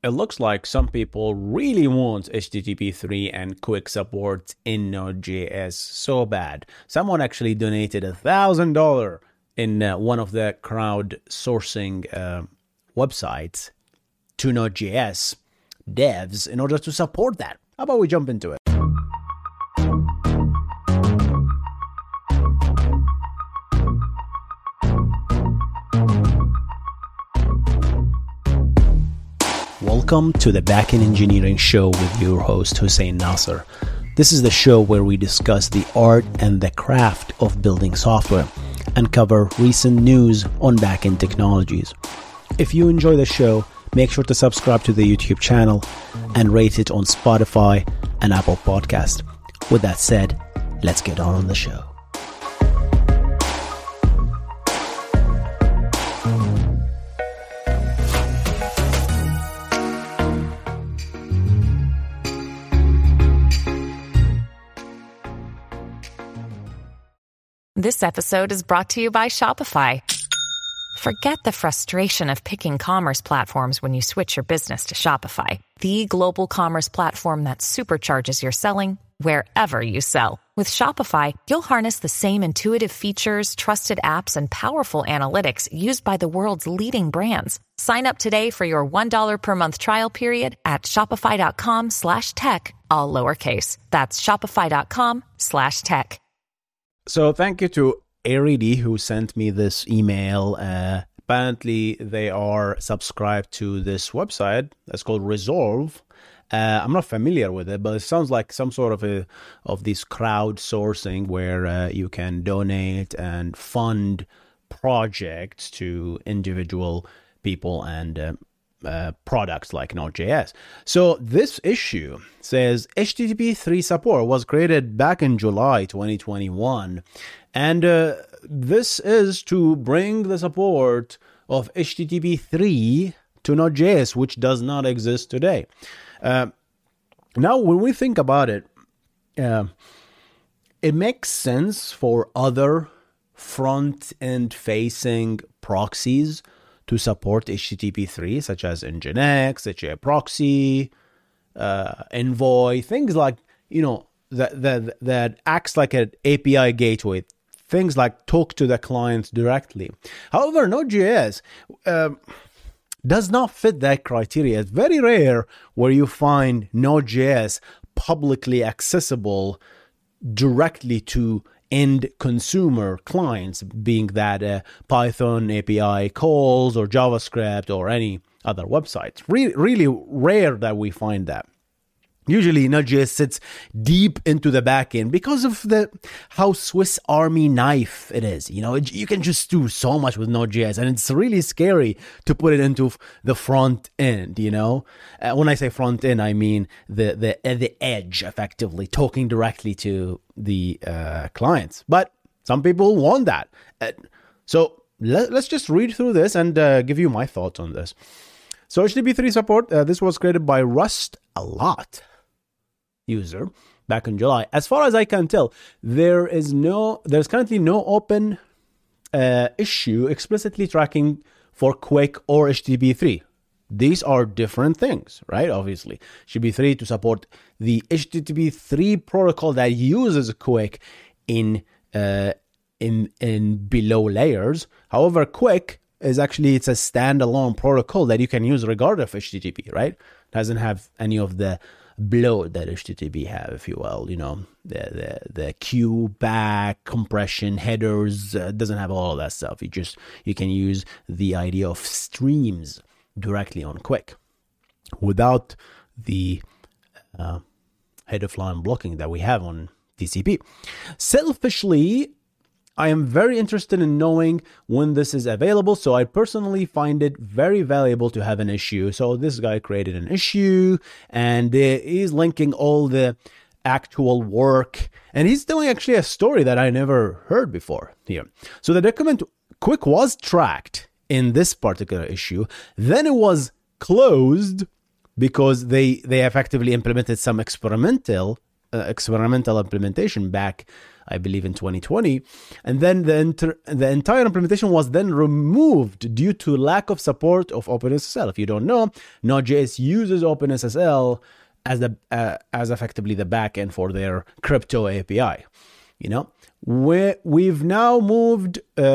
It looks like some people really want HTTP 3 and quick support in Node.js so bad. Someone actually donated $1,000 in one of the crowdsourcing websites to Node.js devs in order to support that. How about we jump into it? Welcome to the Backend Engineering Show with your host, Hussein Nasser. This is the show where we discuss the art and the craft of building software and cover recent news on backend technologies. If you enjoy the show, make sure to subscribe to the YouTube channel and rate it on Spotify and Apple Podcast. With that said, let's get on the show. This episode is brought to you by Shopify. Forget the frustration of picking commerce platforms when you switch your business to Shopify, the global commerce platform that supercharges your selling wherever you sell. With Shopify, you'll harness the same intuitive features, trusted apps, and powerful analytics used by the world's leading brands. Sign up today for your $1 per month trial period at shopify.com/tech, all lowercase. That's shopify.com/tech. So thank you to Aridi who sent me this email. Apparently they are subscribed to this website that's called Resolve. I'm not familiar with it, but it sounds like some sort of this crowdsourcing where you can donate and fund projects to individual people and products like Node.js. So this issue says HTTP 3 support was created back in July 2021, and this is to bring the support of HTTP 3 to Node.js, which does not exist today. Now, when we think about it, it makes sense for other front-end facing proxies to support HTTP 3, such as Nginx, HA Proxy, Envoy, things like, that acts like an API gateway, things like talk to the clients directly. However, Node.js does not fit that criteria. It's very rare where you find Node.js publicly accessible directly to end consumer clients, being that Python API calls or JavaScript or any other websites. Really rare that we find that. Usually Node.js sits deep into the backend because of how Swiss Army knife it is. You can just do so much with Node.js, and it's really scary to put it into the front end. When I say front end, I mean the edge, effectively talking directly to the clients. But some people want that. So let's just read through this and give you my thoughts on this. So HTTP 3 support, this was created by Rust a lot user back in July. As far as I can tell, there's currently no open issue explicitly tracking for Quick or HTTP 3. These are different things, right? Obviously, HTTP 3 to support the HTTP 3 protocol that uses Quick in below layers. However, Quick is actually, it's a standalone protocol that you can use regardless of HTTP, right? It doesn't have any of the bloat that HTTP have, if you will, the queue, back, compression, headers, doesn't have all of that stuff. You can use the idea of streams directly on Quick without the header file blocking that we have on TCP. Selfishly, I am very interested in knowing when this is available, so I personally find it very valuable to have an issue. So this guy created an issue, and he's linking all the actual work, and he's doing actually a story that I never heard before here. So the document Quick was tracked in this particular issue, then it was closed because they effectively implemented some experimental experimental implementation back, I believe, in 2020. And then the entire implementation was then removed due to lack of support of OpenSSL. If you don't know, Node.js uses OpenSSL as effectively the backend for their crypto API. We've now moved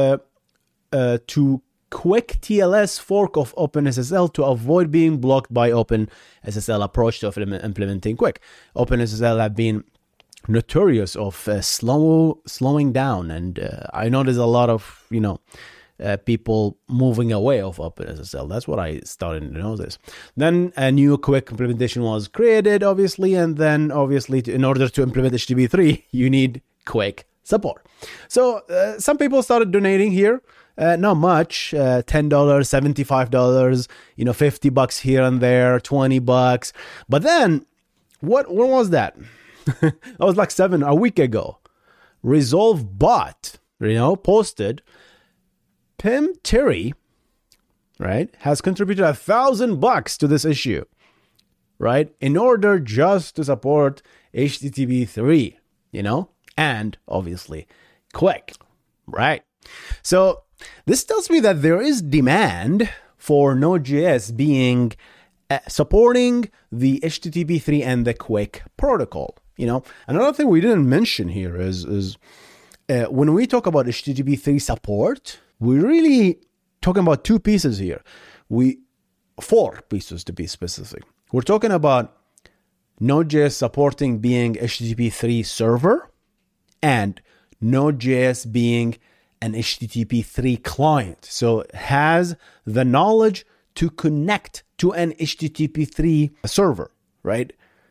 to Quick TLS fork of OpenSSL to avoid being blocked by OpenSSL approach to implementing Quick. OpenSSL have been notorious of slowing down, and I know there's a lot of people moving away of OpenSSL. That's what I started to notice. Then a new Quick implementation was created, obviously, and then obviously in order to implement HTTP3, you need Quick support. So some people started donating here. Not much, $10, $75, $50 here and there, $20. But then, when was that? That was like a week ago. Resolve Bot, posted, Pim Terry, right, has contributed $1,000 to this issue, right, in order just to support HTTP3, and obviously Quick, right? So this tells me that there is demand for Node.js being supporting the HTTP3 and the Quick protocol. Another thing we didn't mention here is when we talk about HTTP3 support, we're really talking about two pieces here. 4 pieces to be specific. We're talking about Node.js supporting being HTTP3 server and Node.js being an HTTP3 client. So it has the knowledge to connect to an HTTP3 server, right?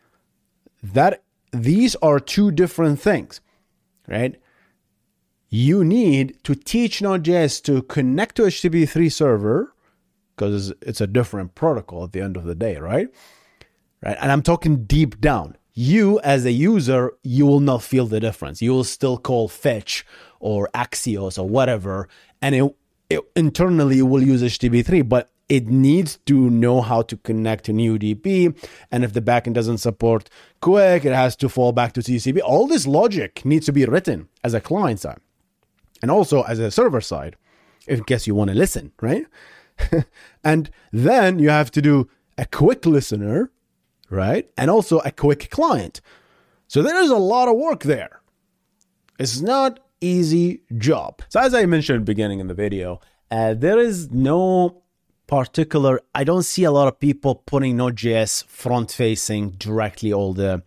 These are two different things, right? You need to teach Node.js to connect to HTTP3 server because it's a different protocol at the end of the day, right? Right? And I'm talking deep down. You as a user, you will not feel the difference. You will still call fetch or Axios or whatever, and it internally will use HTTP3, but it needs to know how to connect to NewDP, and if the backend doesn't support Quick, it has to fall back to TCP. All this logic needs to be written as a client side, and also as a server side, in case you want to listen, right? And then you have to do a Quick listener, right? And also a Quick client. So there is a lot of work there. It's not easy job. So as I mentioned beginning in the video, there is no particular, I don't see a lot of people putting Node.js front facing directly all the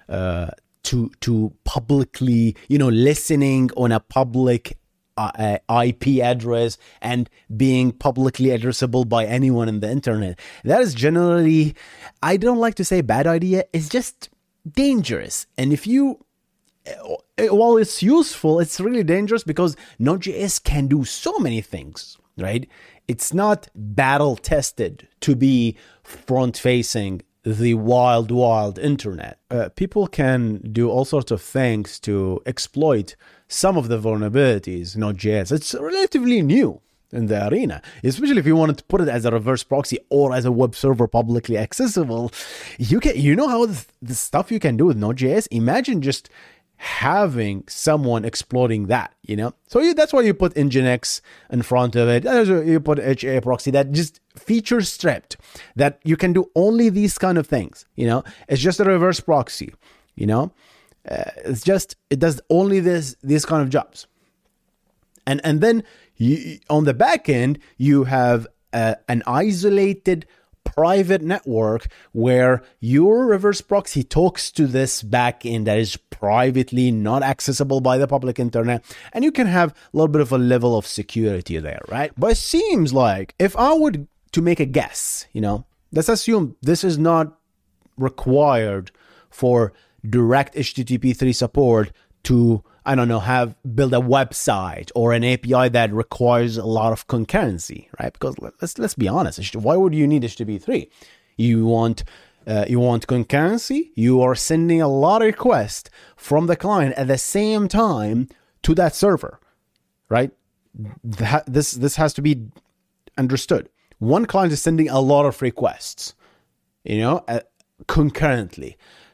to publicly, listening on a public IP address and being publicly addressable by anyone in the internet. That is generally, I don't like to say bad idea, it's just dangerous. And while it's useful, it's really dangerous because Node.js can do so many things, right? It's not battle tested to be front facing the wild internet. People can do all sorts of things to exploit some of the vulnerabilities in Node.js. It's relatively new in the arena, especially if you wanted to put it as a reverse proxy or as a web server publicly accessible. You know how the stuff you can do with Node.js? Imagine just having someone exploiting that, So that's why you put Nginx in front of it. You put HA proxy that just feature stripped, that you can do only these kind of things, It's just a reverse proxy, It's just, it does only these kind of jobs. And then on the back end, you have an isolated private network where your reverse proxy talks to this backend that is privately not accessible by the public internet, and you can have a little bit of a level of security there, right? But it seems like if I would to make a guess, let's assume this is not required for direct HTTP3 support to, build a website or an API that requires a lot of concurrency, right? Because let's be honest, why would you need HTTP3? You want concurrency. You are sending a lot of requests from the client at the same time to that server, right? This has to be understood. One client is sending a lot of requests, concurrently.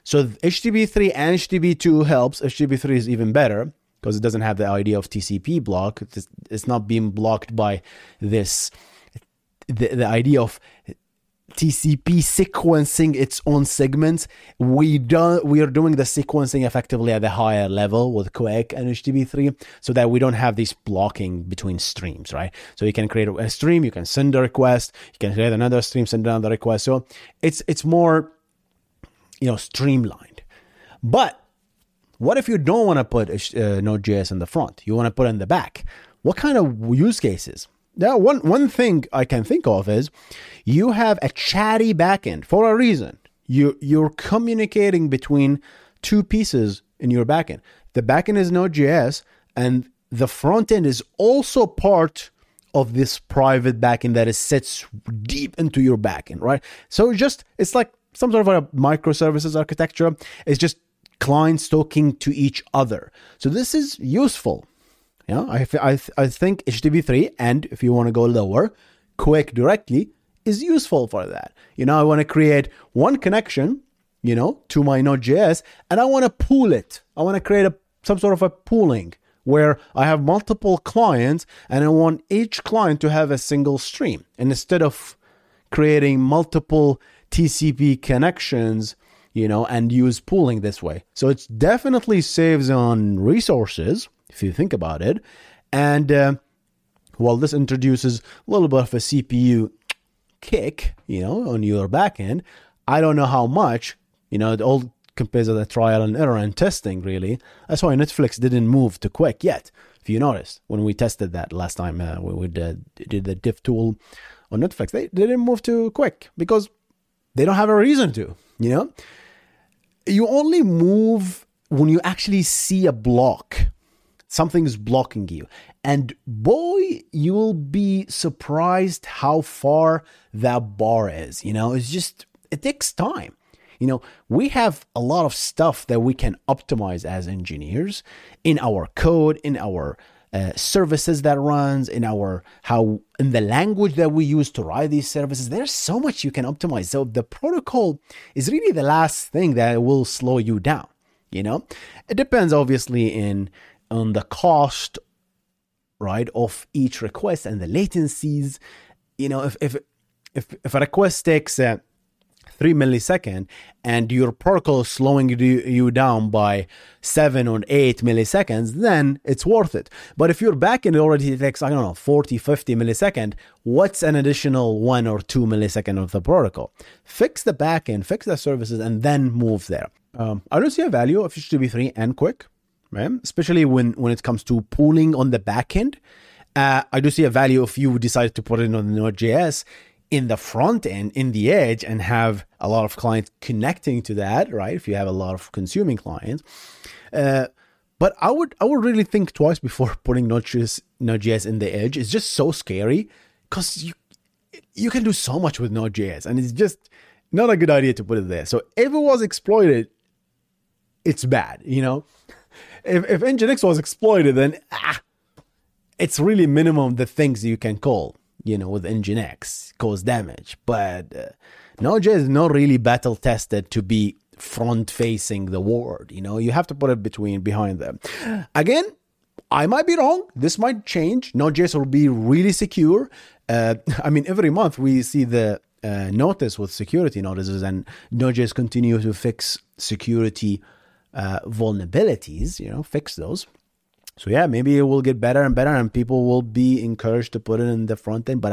So HTTP3 and HTTP2 helps. HTTP3 is even better because it doesn't have the idea of TCP block. It's not being blocked by this, the idea of TCP sequencing its own segments. We are doing the sequencing effectively at the higher level with QUIC and HTTP3, so that we don't have this blocking between streams, right? So you can create a stream, you can send a request, you can create another stream, send another request. So it's more, streamlined. But what if you don't want to put Node.js in the front? You want to put it in the back. What kind of use cases? Now, one thing I can think of is you have a chatty backend for a reason. You're communicating between two pieces in your backend. The backend is Node.js, and the front end is also part of this private backend that sits deep into your backend, right? So it's like some sort of a microservices architecture. It's just clients talking to each other. So this is useful. I think HTTP3, and if you want to go lower, QUIC directly is useful for that. I want to create one connection, to my Node.js, and I want to pool it. I want to create some sort of a pooling where I have multiple clients, and I want each client to have a single stream. And instead of creating multiple TCP connections, and use pooling this way. So it definitely saves on resources, if you think about it. And this introduces a little bit of a CPU kick, on your backend. I don't know how much, it all compares to the trial and error and testing, really. That's why Netflix didn't move to QUIC yet. If you noticed, when we tested that last time, we did the diff tool on Netflix, they didn't move to QUIC because they don't have a reason to, You only move when you actually see a block. Something is blocking you. And boy, you will be surprised how far that bar is. It takes time. We have a lot of stuff that we can optimize as engineers in our code, in our services that runs, in the language that we use to write these services. There's so much you can optimize. So the protocol is really the last thing that will slow you down. It depends obviously on the cost, right, of each request and the latencies. If a request takes 3 milliseconds and your protocol is slowing you down by 7 or 8 milliseconds, then it's worth it. But if your backend already takes, 40, 50 milliseconds, what's an additional 1 or 2 milliseconds of the protocol? Fix the backend, fix the services, and then move there. I don't see a value of HTTP3 and QUIC, right? Especially when it comes to pooling on the backend. I do see a value if you decide to put it on Node.js in the front end, in the edge, and have a lot of clients connecting to that, right? If you have a lot of consuming clients. But I would really think twice before putting Node.js in the edge. It's just so scary because you can do so much with Node.js, and it's just not a good idea to put it there. So if it was exploited, it's bad, If Nginx was exploited, then it's really minimum the things you can call, with Nginx cause damage. But Node.js is not really battle tested to be front facing the world. You have to put it behind them. Again, I might be wrong. This might change. Node.js will be really secure. Every month we see the notice with security notices, and Node.js continue to fix security vulnerabilities, fix those. So yeah, maybe it will get better and better, and people will be encouraged to put it in the front end. But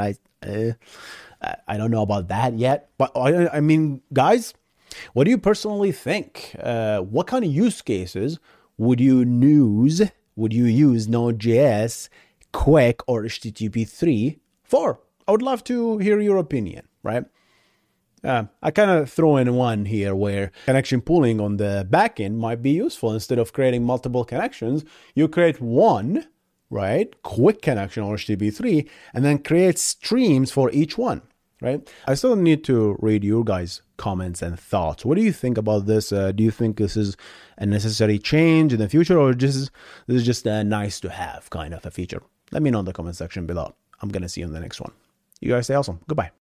I don't know about that yet. But guys, what do you personally think? What kind of use cases would you use Node.js, QUIC, or HTTP3 for? I would love to hear your opinion, right? I kind of throw in one here where connection pooling on the backend might be useful. Instead of creating multiple connections, you create one, right? QUIC connection or HTTP3, and then create streams for each one, right? I still need to read your guys' comments and thoughts. What do you think about this? Do you think this is a necessary change in the future, or this is just a nice to have kind of a feature? Let me know in the comment section below. I'm going to see you in the next one. You guys stay awesome. Goodbye.